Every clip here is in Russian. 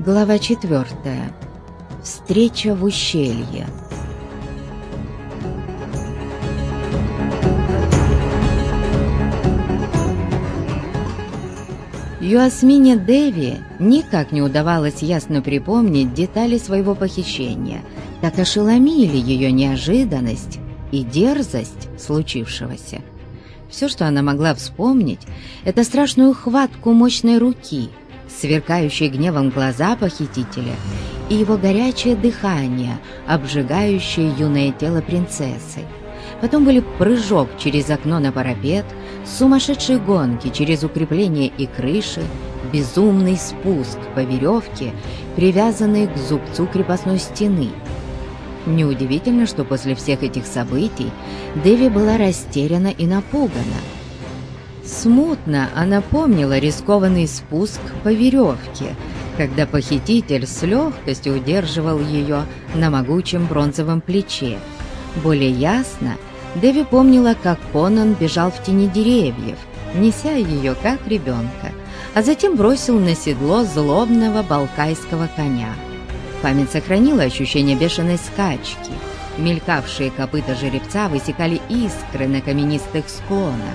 Глава 4. Встреча в ущелье. Юасмине Деви никак не удавалось ясно припомнить детали своего похищения, так ошеломили ее неожиданность и дерзость случившегося. Все, что она могла вспомнить, это страшную хватку мощной руки, сверкающие гневом глаза похитителя и его горячее дыхание, обжигающее юное тело принцессы. Потом были прыжок через окно на парапет, сумасшедшие гонки через укрепления и крыши, безумный спуск по веревке, привязанной к зубцу крепостной стены. Неудивительно, что после всех этих событий Деви была растеряна и напугана. Смутно она помнила рискованный спуск по веревке, когда похититель с легкостью удерживал ее на могучем бронзовом плече. Более ясно Деви помнила, как Конан бежал в тени деревьев, неся ее как ребенка, а затем бросил на седло злобного балкайского коня. Память сохранила ощущение бешеной скачки. Мелькавшие копыта жеребца высекали искры на каменистых склонах.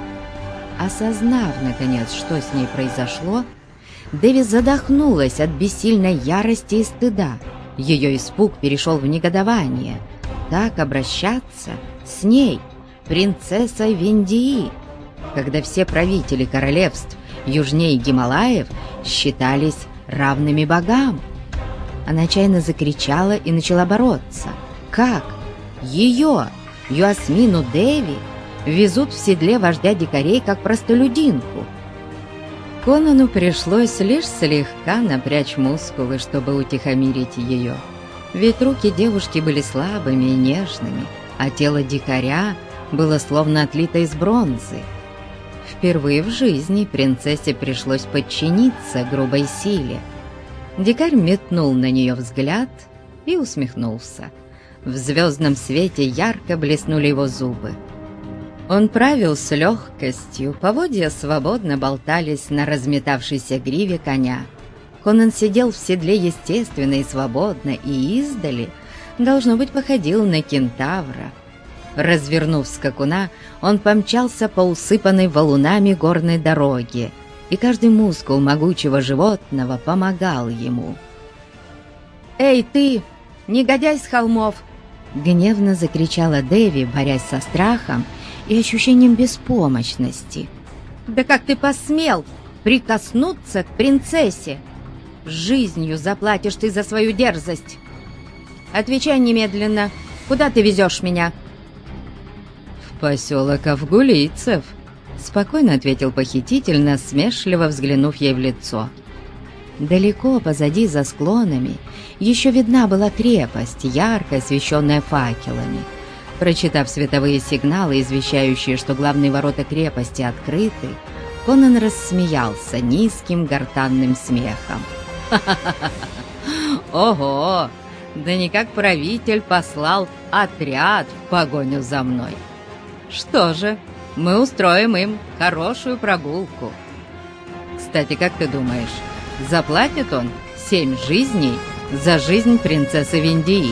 Осознав, наконец, что с ней произошло, Деви задохнулась от бессильной ярости и стыда. Ее испуг перешел в негодование. Так обращаться с ней, принцессой Виндии, когда все правители королевств южнее Гималаев считались равными богам. Она отчаянно закричала и начала бороться. Как? Ее, Юасмину Деви, везут в седле вождя дикарей как простолюдинку. Конану пришлось лишь слегка напрячь мускулы, чтобы утихомирить ее. Ведь руки девушки были слабыми и нежными, а тело дикаря было словно отлито из бронзы. Впервые в жизни принцессе пришлось подчиниться грубой силе. Дикарь метнул на нее взгляд и усмехнулся. В звездном свете ярко блеснули его зубы. Он правил с легкостью, поводья свободно болтались на разметавшейся гриве коня. Конан сидел в седле естественно и свободно, и издали, должно быть, походил на кентавра. Развернув скакуна, он помчался по усыпанной валунами горной дороге, и каждый мускул могучего животного помогал ему. «Эй, ты, негодяй с холмов!» — гневно закричала Деви, борясь со страхом и ощущением беспомощности. «Да как ты посмел прикоснуться к принцессе? Жизнью заплатишь ты за свою дерзость! Отвечай немедленно, куда ты везешь меня?» «В поселок Авгулийцев», — спокойно ответил похититель, насмешливо взглянув ей в лицо. Далеко позади, за склонами, еще видна была крепость, ярко освещенная факелами. Прочитав световые сигналы, извещающие, что главные ворота крепости открыты, Конан рассмеялся низким гортанным смехом. «Ха-ха-ха! Ого! Да не как правитель послал отряд в погоню за мной! Что же, мы устроим им хорошую прогулку. Кстати, как ты думаешь, заплатит он 7 жизней за жизнь принцессы Виндии?»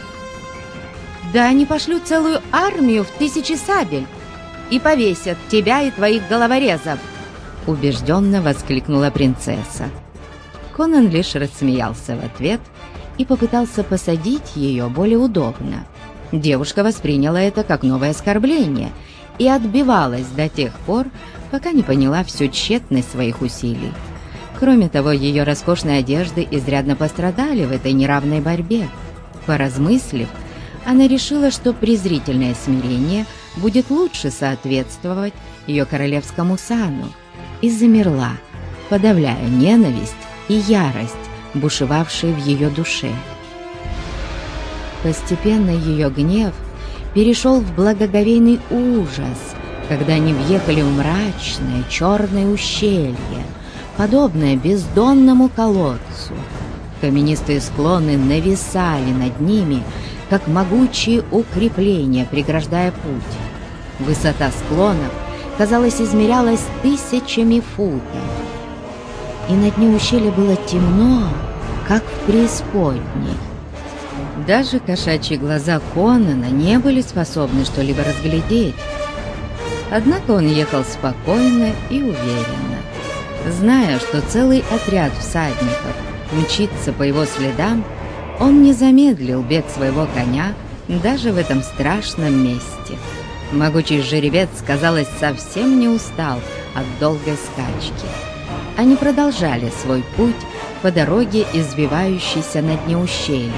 «Да они пошлют целую армию в 1000 сабель и повесят тебя и твоих головорезов!» — убежденно воскликнула принцесса. Конан лишь рассмеялся в ответ и попытался посадить ее более удобно. Девушка восприняла это как новое оскорбление и отбивалась до тех пор, пока не поняла всю тщетность своих усилий. Кроме того, ее роскошные одежды изрядно пострадали в этой неравной борьбе. Поразмыслив, она решила, что презрительное смирение будет лучше соответствовать ее королевскому сану, и замерла, подавляя ненависть и ярость, бушевавшие в ее душе. Постепенно ее гнев перешел в благоговейный ужас, когда они въехали в мрачное черное ущелье, подобное бездонному колодцу. Каменистые склоны нависали над ними, как могучие укрепления, преграждая путь. Высота склонов, казалось, измерялась 1000 футов. И на дне ущелья было темно, как в преисподней. Даже кошачьи глаза Конана не были способны что-либо разглядеть. Однако он ехал спокойно и уверенно. Зная, что целый отряд всадников мчится по его следам, он не замедлил бег своего коня даже в этом страшном месте. Могучий жеребец, казалось, совсем не устал от долгой скачки. Они продолжали свой путь по дороге, извивающейся на дне ущелья.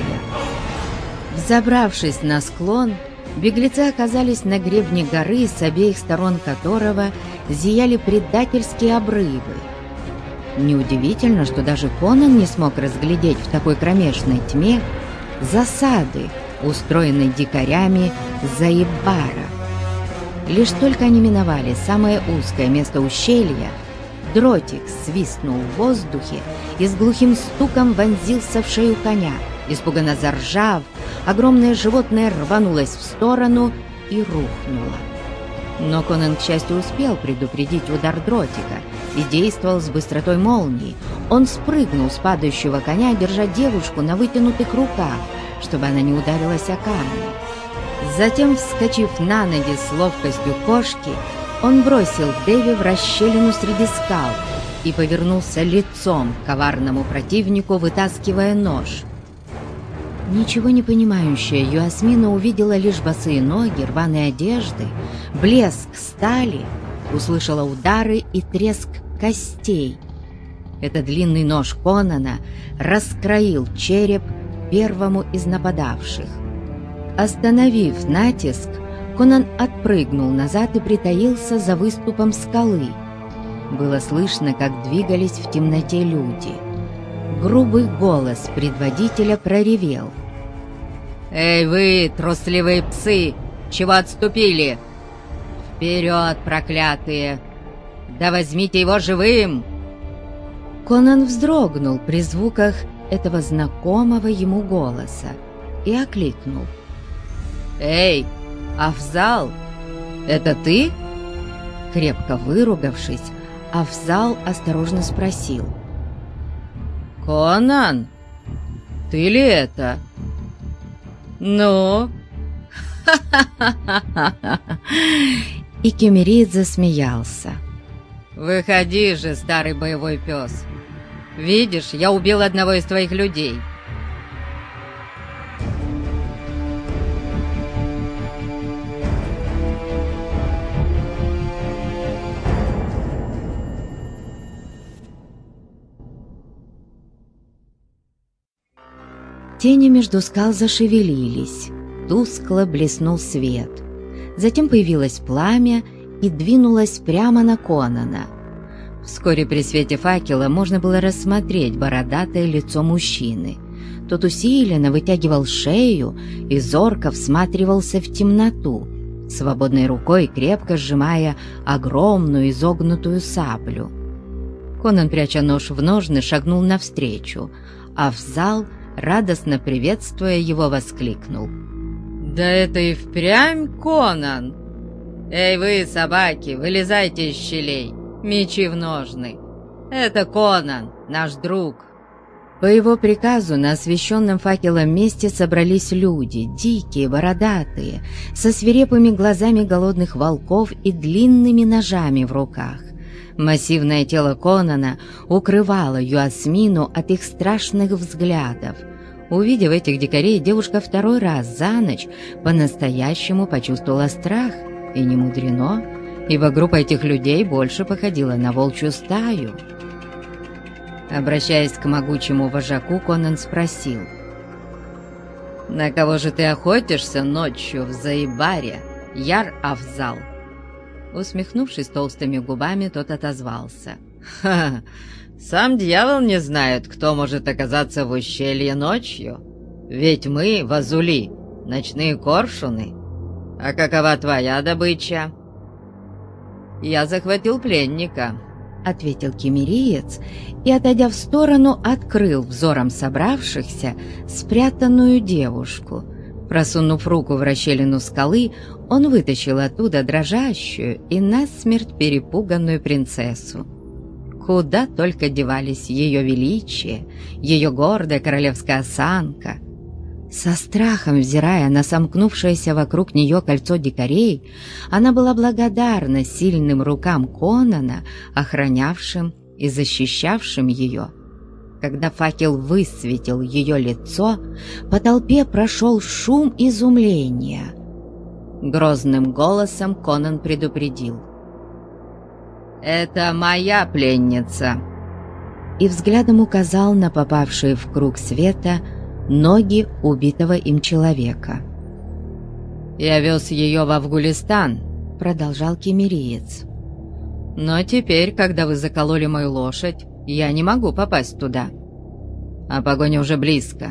Взобравшись на склон, беглецы оказались на гребне горы, с обеих сторон которого зияли предательские обрывы. Неудивительно, что даже Конан не смог разглядеть в такой кромешной тьме засады, устроенной дикарями Заиббара. Лишь только они миновали самое узкое место ущелья, дротик свистнул в воздухе и с глухим стуком вонзился в шею коня. Испуганно заржав, огромное животное рванулось в сторону и рухнуло. Но Конан, к счастью, успел предупредить удар дротика и действовал с быстротой молнии. Он спрыгнул с падающего коня, держа девушку на вытянутых руках, чтобы она не ударилась о камни. Затем, вскочив на ноги с ловкостью кошки, он бросил Дэви в расщелину среди скал и повернулся лицом к коварному противнику, вытаскивая нож. Ничего не понимающая Юасмина увидела лишь босые ноги, рваные одежды, блеск стали, услышала удары и треск костей. Этот длинный нож Конана раскроил череп первому из нападавших. Остановив натиск, Конан отпрыгнул назад и притаился за выступом скалы. Было слышно, как двигались в темноте люди. Грубый голос предводителя проревел: «Эй вы, трусливые псы, чего отступили? Вперед, проклятые! Да возьмите его живым!» Конан вздрогнул при звуках этого знакомого ему голоса и окликнул: «Эй, Афзал, это ты?» Крепко выругавшись, Афзал осторожно спросил: «Конан, ты ли это?» «Ну?» И Кемериец засмеялся. «Выходи же, старый боевой пес. Видишь, я убил одного из твоих людей». Тени между скал зашевелились, тускло блеснул свет. Затем появилось пламя и двинулось прямо на Конана. Вскоре при свете факела можно было рассмотреть бородатое лицо мужчины. Тот усиленно вытягивал шею и зорко всматривался в темноту, свободной рукой крепко сжимая огромную изогнутую саблю. Конан, пряча нож в ножны, шагнул навстречу, а Афзал, радостно приветствуя его, воскликнул: «Да это и впрямь Конан! Эй вы, собаки, вылезайте из щелей, мечи в ножны! Это Конан, наш друг!» По его приказу на освещенном факелом месте собрались люди, дикие, бородатые, со свирепыми глазами голодных волков и длинными ножами в руках. Массивное тело Конана укрывало Юасмину от их страшных взглядов. Увидев этих дикарей, девушка второй раз за ночь по-настоящему почувствовала страх. И не мудрено, ибо группа этих людей больше походила на волчью стаю. Обращаясь к могучему вожаку, Конан спросил: «На кого же ты охотишься ночью в Заибаре, Яр-Афзал?» Усмехнувшись толстыми губами, тот отозвался: «Ха-ха! Сам дьявол не знает, кто может оказаться в ущелье ночью. Ведь мы, вазули, ночные коршуны. А какова твоя добыча?» «Я захватил пленника», — ответил кемериец и, отойдя в сторону, открыл взором собравшихся спрятанную девушку. Просунув руку в расщелину скалы, он вытащил оттуда дрожащую и насмерть перепуганную принцессу. куда только девались ее величие, ее гордая королевская осанка. Со страхом взирая на сомкнувшееся вокруг нее кольцо дикарей, она была благодарна сильным рукам Конана, охранявшим и защищавшим ее. Когда факел высветил ее лицо, по толпе прошел шум изумления. Грозным голосом Конан предупредил: «Это моя пленница!» и взглядом указал на попавшие в круг света ноги убитого им человека. «Я вез ее в Афгулистан», — продолжал кемериец. «Но теперь, когда вы закололи мою лошадь, я не могу попасть туда, а погоня уже близко.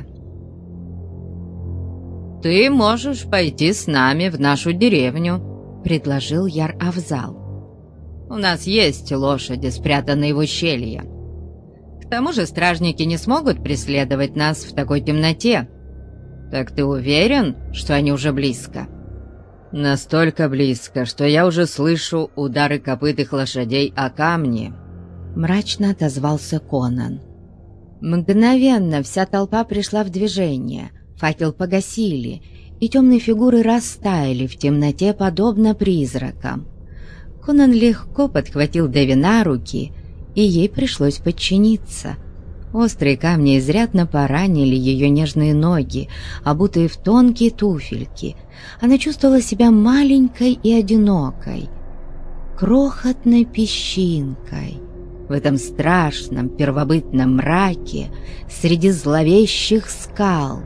Ты можешь пойти с нами в нашу деревню», — предложил Яр-Афзал. «У нас есть лошади, спрятанные в ущелье. К тому же стражники не смогут преследовать нас в такой темноте. Так ты уверен, что они уже близко?» «Настолько близко, что я уже слышу удары копыт их лошадей о камни», — мрачно отозвался Конан. Мгновенно вся толпа пришла в движение, факел погасили, и темные фигуры растаяли в темноте, подобно призракам. Конан легко подхватил Деви на руки, и ей пришлось подчиниться. Острые камни изрядно поранили ее нежные ноги, обутые в тонкие туфельки. Она чувствовала себя маленькой и одинокой, крохотной песчинкой в этом страшном первобытном мраке среди зловещих скал.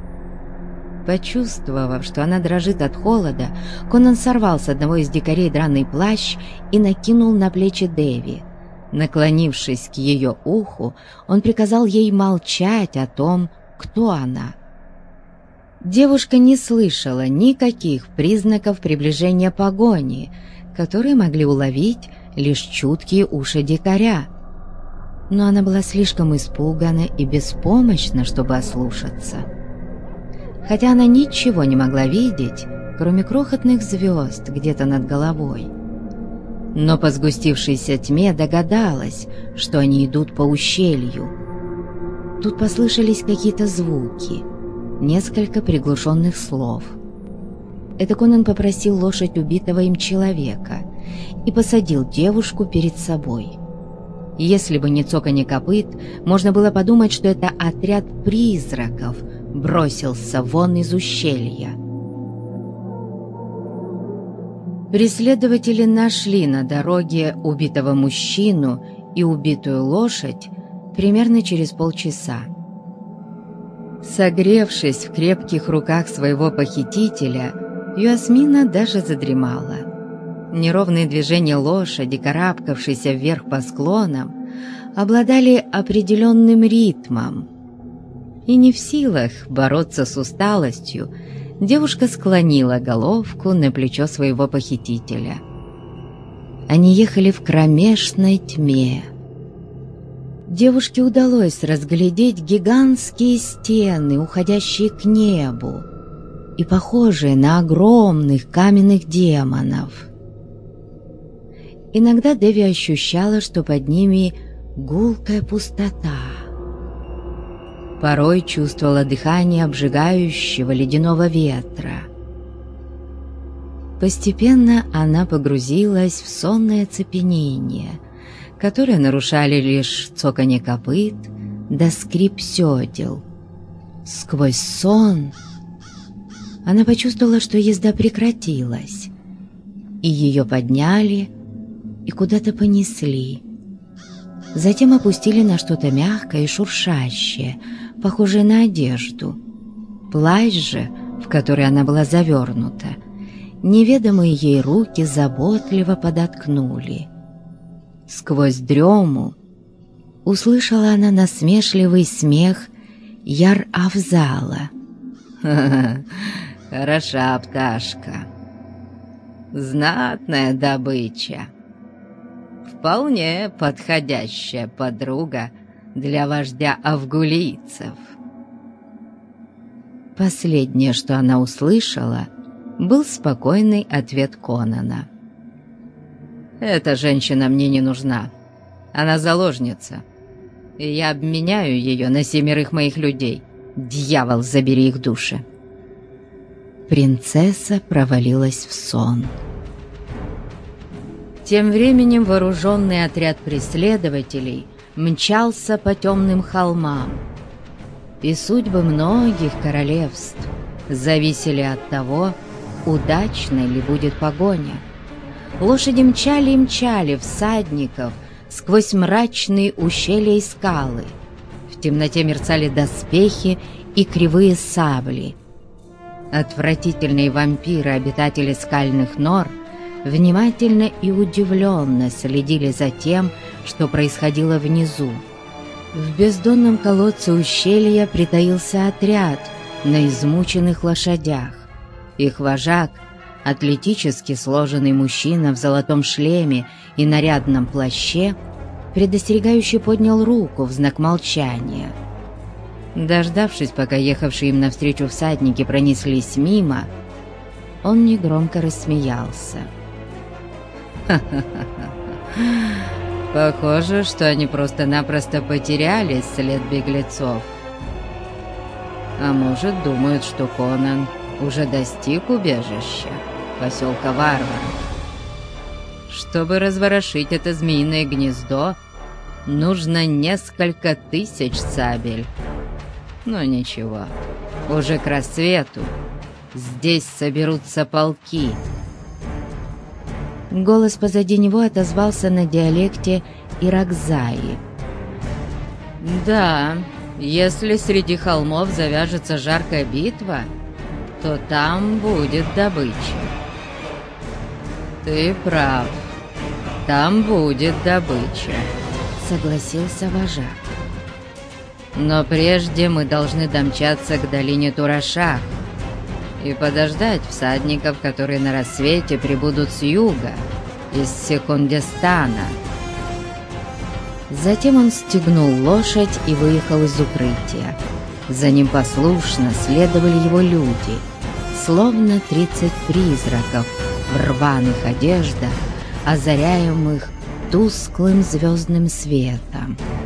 Почувствовав, что она дрожит от холода, Конан сорвал с одного из дикарей драный плащ и накинул на плечи Деви. Наклонившись к ее уху, он приказал ей молчать о том, кто она. Девушка не слышала никаких признаков приближения погони, которые могли уловить лишь чуткие уши дикаря. Но она была слишком испугана и беспомощна, чтобы ослушаться. Хотя она ничего не могла видеть, кроме крохотных звезд где-то над головой. Но по сгустившейся тьме догадалась, что они идут по ущелью. Тут послышались какие-то звуки, несколько приглушенных слов. Это Конан попросил лошадь убитого им человека и посадил девушку перед собой. Если бы не цоканье копыт, можно было подумать, что это отряд призраков бросился вон из ущелья. Преследователи нашли на дороге убитого мужчину и убитую лошадь примерно через полчаса. Согревшись в крепких руках своего похитителя, Ясмина даже задремала. Неровные движения лошади, карабкавшейся вверх по склонам, обладали определенным ритмом. И не в силах бороться с усталостью, девушка склонила головку на плечо своего похитителя. Они ехали в кромешной тьме. Девушке удалось разглядеть гигантские стены, уходящие к небу, и похожие на огромных каменных демонов. Иногда Деви ощущала, что под ними гулкая пустота. Порой чувствовала дыхание обжигающего ледяного ветра. Постепенно она погрузилась в сонное оцепенение, которое нарушали лишь цоканье копыт да скрип седел. Сквозь сон она почувствовала, что езда прекратилась, и ее подняли и куда-то понесли. Затем опустили на что-то мягкое и шуршащее, похожее на одежду. Плащ же, в который она была завернута, неведомые ей руки заботливо подоткнули. Сквозь дрему услышала она насмешливый смех Яр-Афзала. «Ха-ха, хороша пташка, знатная добыча, вполне подходящая подруга для вождя авгулийцев». Последнее, что она услышала, был спокойный ответ Конана. «Эта женщина мне не нужна. Она заложница, и я обменяю ее на 7 моих людей. Дьявол, забери их души!» Принцесса провалилась в сон. Тем временем вооруженный отряд преследователей мчался по темным холмам, и судьбы многих королевств зависели от того, удачной ли будет погоня. Лошади мчали и мчали всадников сквозь мрачные ущелья и скалы. В темноте мерцали доспехи и кривые сабли. Отвратительные вампиры, обитатели скальных нор, внимательно и удивленно следили за тем, что происходило внизу. В бездонном колодце ущелья притаился отряд на измученных лошадях. Их вожак, атлетически сложенный мужчина в золотом шлеме и нарядном плаще, предостерегающе поднял руку в знак молчания. Дождавшись, пока ехавшие им навстречу всадники пронеслись мимо, он негромко рассмеялся. Похоже, что они просто-напросто потеряли след беглецов. А может, думают, что Конан уже достиг убежища поселка Варваров. Чтобы разворошить это змеиное гнездо, нужно несколько тысяч сабель. Но ничего, уже к рассвету здесь соберутся полки. Голос позади него отозвался на диалекте Иракзаи. «Да, если среди холмов завяжется жаркая битва, то там будет добыча». «Ты прав, там будет добыча», — согласился вожак. «Но прежде мы должны домчаться к долине Турашах и подождать всадников, которые на рассвете прибудут с юга, из Секундестана». Затем он стегнул лошадь и выехал из укрытия. За ним послушно следовали его люди, словно 30 призраков в рваных одеждах, озаряемых тусклым звездным светом.